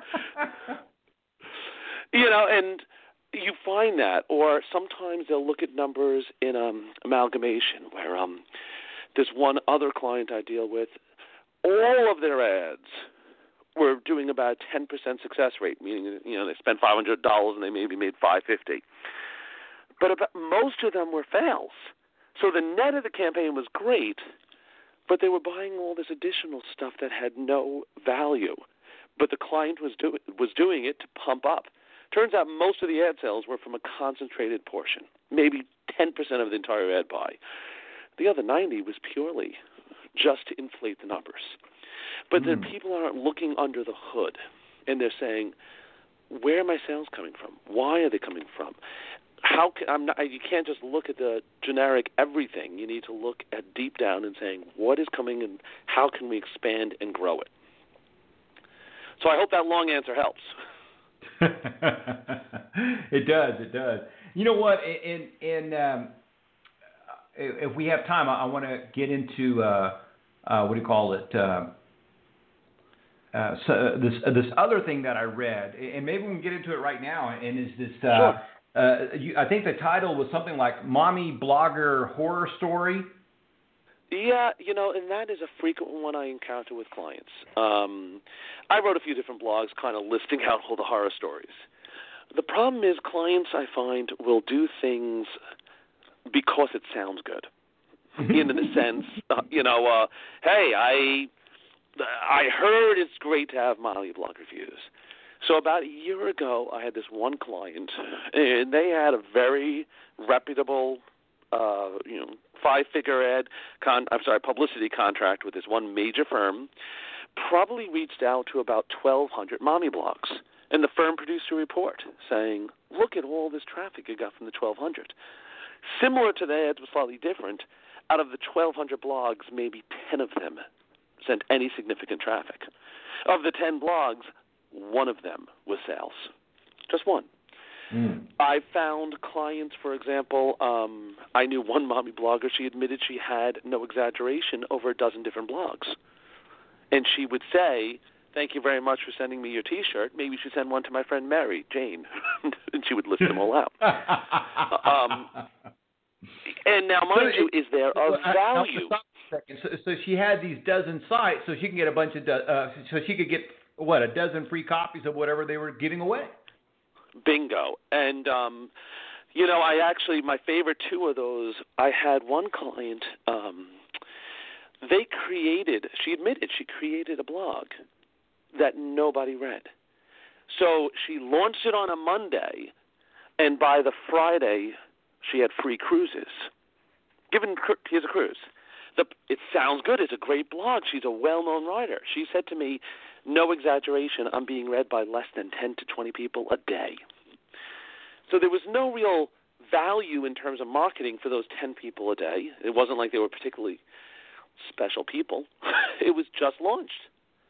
You know, and you find that. Or sometimes they'll look at numbers in um, amalgamation where um, there's one other client I deal with, all of their ads were doing about a ten percent success rate, meaning, you know, they spent five hundred dollars and they maybe made five hundred fifty dollars. But about, most of them were fails. So the net of the campaign was great, but they were buying all this additional stuff that had no value. But the client was, do, was doing it to pump up. Turns out most of the ad sales were from a concentrated portion, maybe ten percent of the entire ad buy. The other ninety was purely just to inflate the numbers. But mm. then people aren't looking under the hood, and they're saying, where are my sales coming from? Why are they coming from? How can, I'm not, you can't just look at the generic everything. You need to look at deep down and saying, what is coming and how can we expand and grow it? So I hope that long answer helps. It does. It does. You know what? In in um, if we have time, I, I want to get into uh, uh, what do you call it? Uh, uh, so uh, this uh, this other thing that I read, and maybe we can get into it right now. And is this? Uh, sure. Uh, you, I think the title was something like "Mommy Blogger Horror Story." Yeah, you know, and that is a frequent one I encounter with clients. Um, I wrote a few different blogs kind of listing out all the horror stories. The problem is clients, I find, will do things because it sounds good. In the sense, uh, you know, uh, hey, I I heard it's great to have Molly blog reviews. So about a year ago, I had this one client, and they had a very reputable, uh, you know, five-figure ad, con- I'm sorry, publicity contract with this one major firm. Probably reached out to about twelve hundred mommy blogs, and the firm produced a report saying, "Look at all this traffic you got from the twelve hundred." Similar to the ads, but slightly different. Out of the twelve hundred blogs, maybe ten of them sent any significant traffic. Of the ten blogs, one of them was sales. Just one. Mm. I found clients, for example, um, I knew one mommy blogger, she admitted she had, no exaggeration, over a dozen different blogs. And she would say, "Thank you very much for sending me your T-shirt. Maybe you should send one to my friend Mary, Jane." And she would list them all out. um, and now, mind so you, it, is there a value? So, so she had these dozen sites, so she can get a bunch of, do- uh, so she could get, what, a dozen free copies of whatever they were giving away. Bingo. And, um, you know, I actually, my favorite two of those, I had one client, um, they created, she admitted she created a blog that nobody read. So she launched it on a Monday. And by the Friday, she had free cruises. Given here's a cruise. The, it sounds good. It's a great blog. She's a well-known writer. She said to me, no exaggeration, I'm being read by less than ten to twenty people a day. So there was no real value in terms of marketing for those ten people a day. It wasn't like they were particularly special people. It was just launched.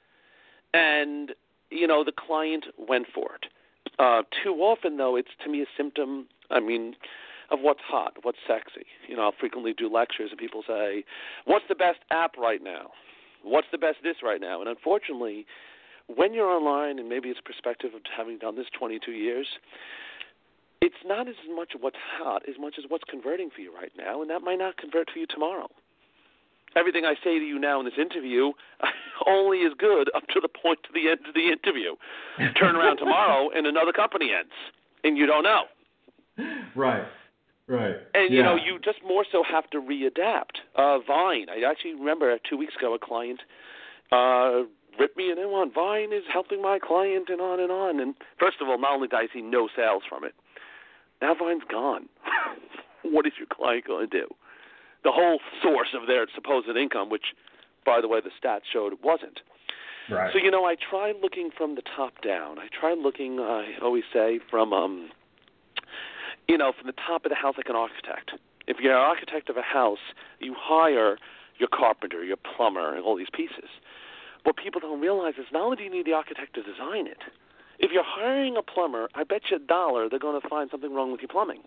And, you know, the client went for it. Uh, too often, though, it's to me a symptom, I mean, of what's hot, what's sexy. You know, I'll frequently do lectures and people say, what's the best app right now? What's the best this right now? And unfortunately, when you're online, and maybe it's perspective of having done this twenty-two years, it's not as much what's hot as much as what's converting for you right now, and that might not convert for you tomorrow. Everything I say to you now in this interview only is good up to the point to the end of the interview. Turn around tomorrow and another company ends, and you don't know. Right, right. And, yeah. you know, you just more so have to readapt. Uh, Vine, I actually remember two weeks ago a client uh, ripped me a new one. Vine is helping my client and on and on. And first of all, not only did I see no sales from it, now Vine's gone. What is your client going to do? The whole source of their supposed income, which, by the way, the stats showed it wasn't. Right. So, you know, I try looking from the top down. I try looking, uh, I always say, from, um, you know, from the top of the house like an architect. If you're an architect of a house, you hire your carpenter, your plumber, and all these pieces. What people don't realize is not only do you need the architect to design it, if you're hiring a plumber, I bet you a dollar they're going to find something wrong with your plumbing.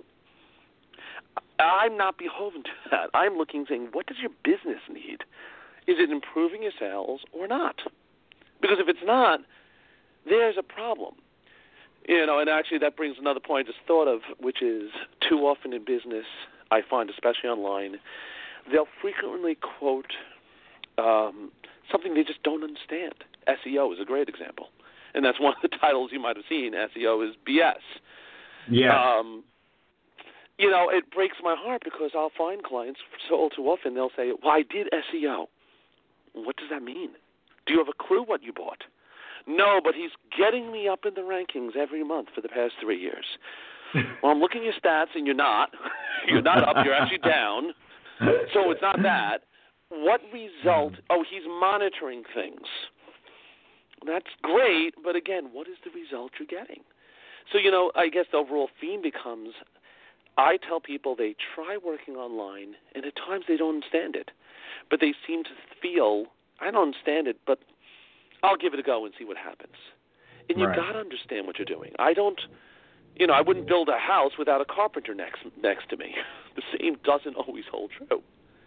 I'm not beholden to that. I'm looking saying, what does your business need? Is it improving your sales or not? Because if it's not, there's a problem. You know, and actually that brings another point I just thought of, which is too often in business, I find, especially online, they'll frequently quote um, something they just don't understand. S E O is a great example. And that's one of the titles you might have seen. S E O is B S. Yeah. Um, you know, it breaks my heart because I'll find clients so too often they'll say, well, I did S E O. What does that mean? Do you have a clue what you bought? No, but he's getting me up in the rankings every month for the past three years. Well, I'm looking at your stats, and you're not. You're not up. You're actually down. So it's not that. What result? Oh, he's monitoring things. That's great, but again, what is the result you're getting? So, you know, I guess the overall theme becomes I tell people they try working online, and at times they don't understand it. But they seem to feel, I don't understand it, but I'll give it a go and see what happens. And you've right. got to understand what you're doing. I don't, you know, I wouldn't build a house without a carpenter next next to me. The same doesn't always hold true.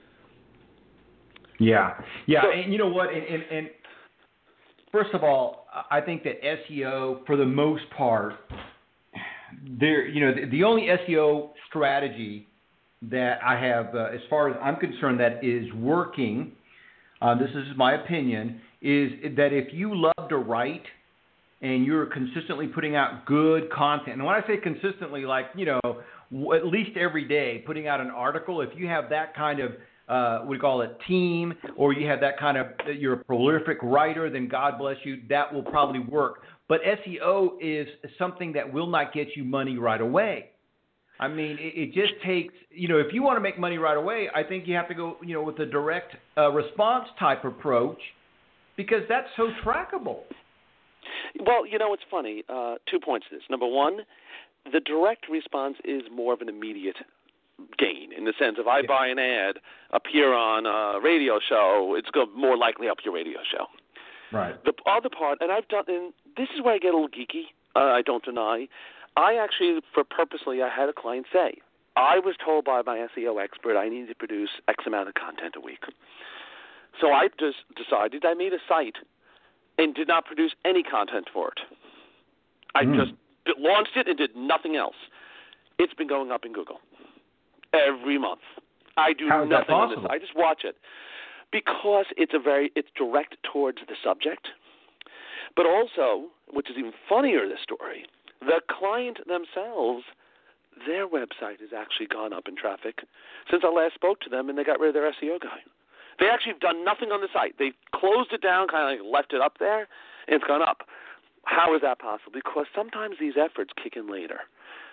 Yeah, yeah, so, and you know what, and, and, and first of all, I think that S E O, for the most part, there, you know, the, the only S E O strategy that I have, uh, as far as I'm concerned, that is working, uh, this is my opinion, is that if you love to write and you're consistently putting out good content, and when I say consistently, like, you know, w- at least every day, putting out an article, if you have that kind of, uh, we call it team, or you have that kind of, you're a prolific writer, then God bless you, that will probably work. But S E O is something that will not get you money right away. I mean, it, it just takes, you know, if you want to make money right away, I think you have to go, you know, with a direct uh, response type approach, because that's so trackable. Well, you know, it's funny. Uh, two points to this. Number one, the direct response is more of an immediate gain, in the sense if I yeah. buy an ad, appear on a radio show, it's going more likely up your radio show. Right. The other part, and I've done, and this is where I get a little geeky, uh, I don't deny, I actually, for purposely, I had a client say, I was told by my S E O expert I needed to produce X amount of content a week. So I just decided, I made a site and did not produce any content for it. I mm. just launched it and did nothing else. It's been going up in Google every month. I do How is nothing that possible? on this. I just watch it because it's a very it's direct towards the subject. But also, which is even funnier, this story, the client themselves, their website has actually gone up in traffic since I last spoke to them, and they got rid of their S E O guy. They actually have done nothing on the site. They closed it down, kind of like left it up there, and it's gone up. How is that possible? Because sometimes these efforts kick in later.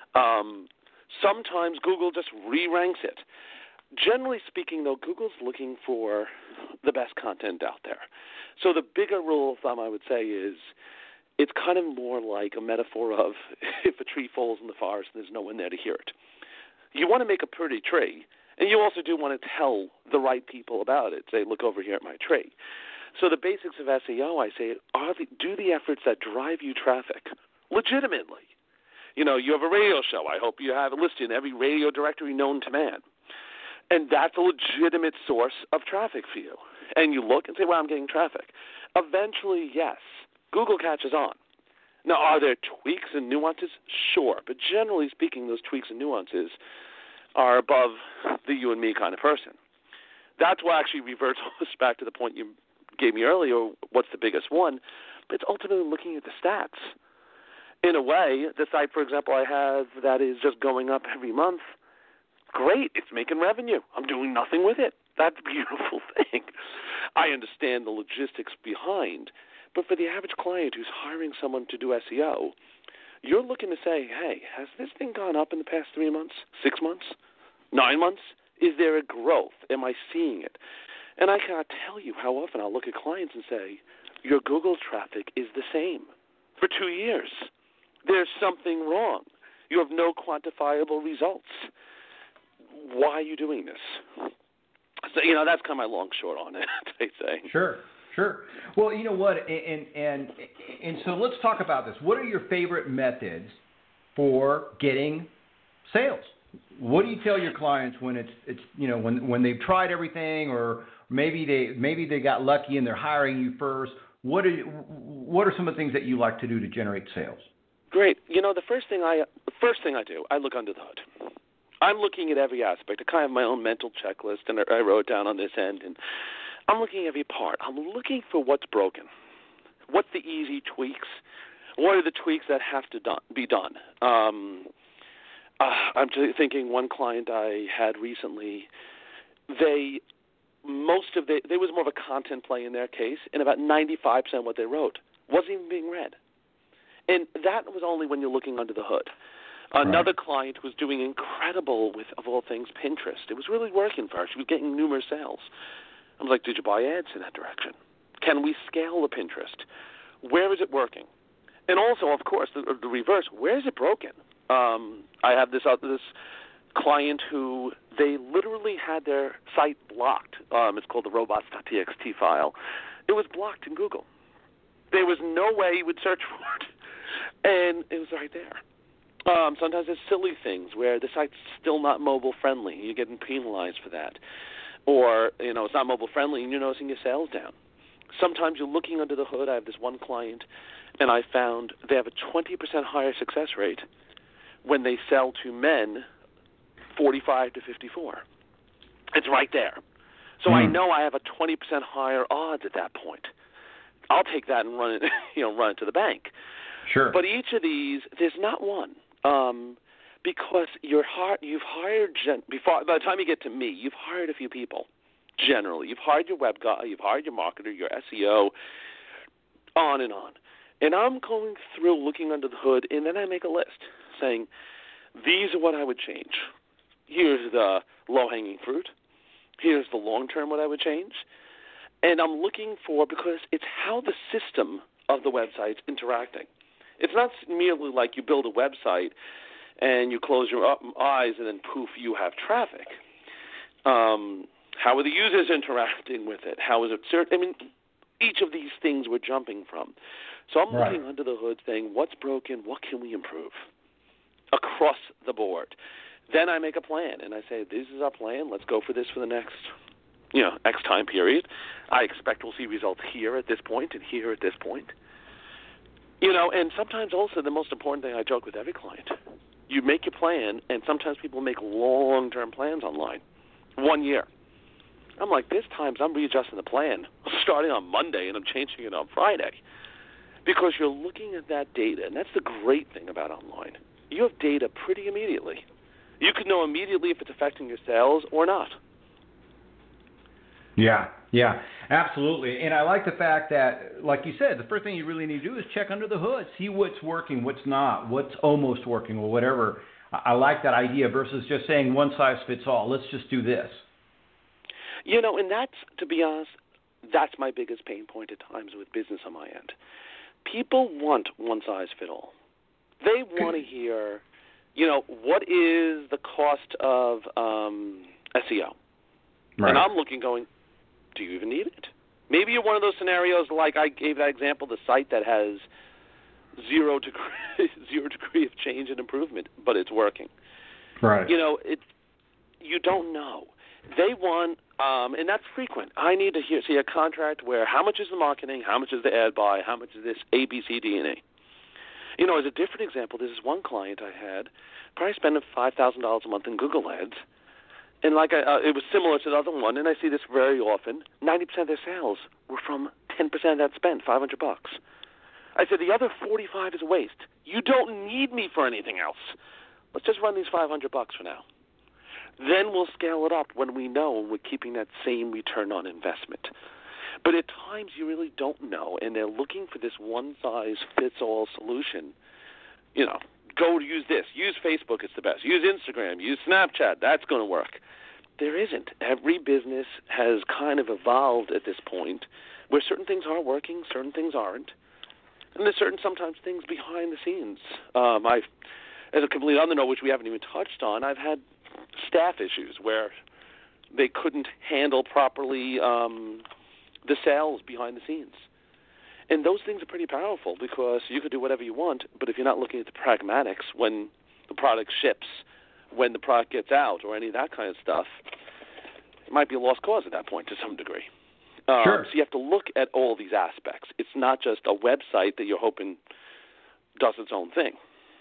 Um, sometimes Google just re-ranks it. Generally speaking, though, Google's looking for the best content out there. So the bigger rule of thumb, I would say, is it's kind of more like a metaphor of if a tree falls in the forest and there's no one there to hear it. You want to make a pretty tree, and you also do want to tell the right people about it. Say, look over here at my tree. So the basics of S E O, I say, are the, do the efforts that drive you traffic legitimately. You know, you have a radio show. I hope you have it listed in every radio directory known to man. And that's a legitimate source of traffic for you. And you look and say, well, I'm getting traffic. Eventually, yes, Google catches on. Now, are there tweaks and nuances? Sure. But generally speaking, those tweaks and nuances are above the you and me kind of person. That's what actually reverts us back to the point you gave me earlier, what's the biggest one? But it's ultimately looking at the stats. In a way, the site, for example, I have that is just going up every month, great, it's making revenue. I'm doing nothing with it. That's a beautiful thing. I understand the logistics behind, but for the average client who's hiring someone to do S E O, you're looking to say, hey, has this thing gone up in the past three months, six months, nine months? Is there a growth? Am I seeing it? And I cannot tell you how often I'll look at clients and say, your Google traffic is the same for two years. There's something wrong. You have no quantifiable results. Why are you doing this? So, you know, that's kind of my long short on it, they say. Sure, sure. Well, you know what, and, and, and so let's talk about this. What are your favorite methods for getting sales? What do you tell your clients when it's, it's you know, when, when they've tried everything, or maybe they maybe they got lucky and they're hiring you first? What are, what are some of the things that you like to do to generate sales? Great. You know, the first thing I the first thing I do, I look under the hood. I'm looking at every aspect. I kind of have my own mental checklist, and I wrote it down on this end. And I'm looking at every part. I'm looking for what's broken. What's the easy tweaks? What are the tweaks that have to done, be done? Um, uh, I'm t- thinking one client I had recently, they most of the there was more of a content play in their case, and about ninety-five percent of what they wrote wasn't even being read. And that was only when you're looking under the hood. Another right. client was doing incredible with, of all things, Pinterest. It was really working for her. She was getting numerous sales. I was like, did you buy ads in that direction? Can we scale the Pinterest? Where is it working? And also, of course, the, the reverse, where is it broken? Um, I have this, uh, this client who they literally had their site blocked. Um, it's called the robots dot t x t file. It was blocked in Google. There was no way you would search for it. And it was right there. Um, sometimes there's silly things where the site's still not mobile friendly. You're getting penalized for that. Or, you know, it's not mobile friendly and you're noticing your sales down. Sometimes you're looking under the hood. I have this one client, and I found they have a twenty percent higher success rate when they sell to men forty-five to fifty-four. It's right there. So mm. I know I have a twenty percent higher odds at that point. I'll take that and run it, you know, run it to the bank. Sure. But each of these, there's not one, um, because you're hard, you've hired gen- before. By the time you get to me, you've hired a few people. Generally, you've hired your web guy, you've hired your marketer, your S E O, on and on. And I'm going through, looking under the hood, and then I make a list saying, these are what I would change. Here's the low-hanging fruit. Here's the long-term what I would change. And I'm looking for, because it's how the system of the website's interacting. It's not merely like you build a website and you close your eyes and then poof, you have traffic. Um, how are the users interacting with it? How is it search? I mean, each of these things we're jumping from. So I'm right. looking under the hood saying, what's broken? What can we improve across the board? Then I make a plan and I say, this is our plan. Let's go for this for the next, you know, X time period. I expect we'll see results here at this point and here at this point. You know, and sometimes also the most important thing, I joke with every client, you make your plan, and sometimes people make long-term plans online, one year. I'm like, there's times I'm readjusting the plan starting on Monday, and I'm changing it on Friday, because you're looking at that data, and that's the great thing about online. You have data pretty immediately. You can know immediately if it's affecting your sales or not. Yeah, yeah, absolutely. And I like the fact that, like you said, the first thing you really need to do is check under the hood, see what's working, what's not, what's almost working, or whatever I like that idea versus just saying one size fits all. Let's just do this. You know, and that's, to be honest, that's my biggest pain point at times with business on my end. People want one size fit all. They want to hear, you know, what is the cost of um, S E O? Right. And I'm looking going, do you even need it? Maybe you're one of those scenarios like I gave that example, the site that has zero degree, zero degree of change and improvement, but it's working. Right. You know, it. You don't know. They want, um, and that's frequent. I need to hear, see a contract where how much is the marketing, how much is the ad buy, how much is this A, B, C, D, and E. You know, as a different example, this is one client I had, probably spending five thousand dollars a month in Google ads, and like I, uh, it was similar to the other one, and I see this very often. ninety percent of their sales were from ten percent of that spend, five hundred bucks. I said the other forty-five is a waste. You don't need me for anything else. Let's just run these five hundred bucks for now. Then we'll scale it up when we know we're keeping that same return on investment. But at times you really don't know, and they're looking for this one-size-fits-all solution. You know, go to use this. Use Facebook, it's the best. Use Instagram. Use Snapchat. That's going to work. There isn't. Every business has kind of evolved at this point where certain things are working, certain things aren't. And there's certain sometimes things behind the scenes. Um, I've, as a complete other note, which we haven't even touched on, I've had staff issues where they couldn't handle properly um, the sales behind the scenes. And those things are pretty powerful because you could do whatever you want, but if you're not looking at the pragmatics when the product ships, when the product gets out, or any of that kind of stuff, it might be a lost cause at that point to some degree. Um, sure. So you have to look at all these aspects. It's not just a website that you're hoping does its own thing.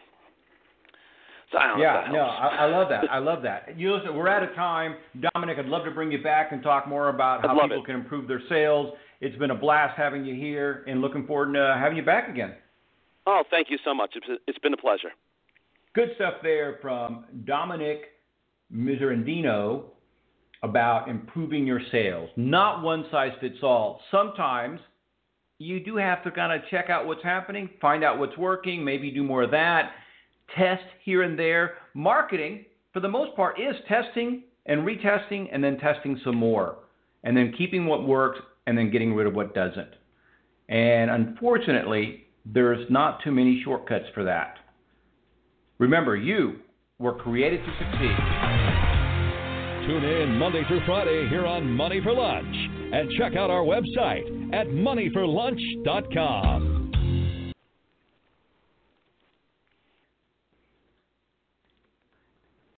So I don't yeah, know if that no, helps. I, I love that. I love that. You listen, we're out of time. Dominic, I'd love to bring you back and talk more about how people it. can improve their sales. It's been a blast having you here and looking forward to having you back again. Oh, thank you so much. It's, it's been a pleasure. Good stuff there from Dominic Miserandino about improving your sales. Not one size fits all. Sometimes you do have to kind of check out what's happening, find out what's working, maybe do more of that. Test here and there. Marketing, for the most part, is testing and retesting and then testing some more. And then keeping what works and then getting rid of what doesn't. And unfortunately, there's not too many shortcuts for that. Remember, you were created to succeed. Tune in Monday through Friday here on Money for Lunch. And check out our website at money for lunch dot com.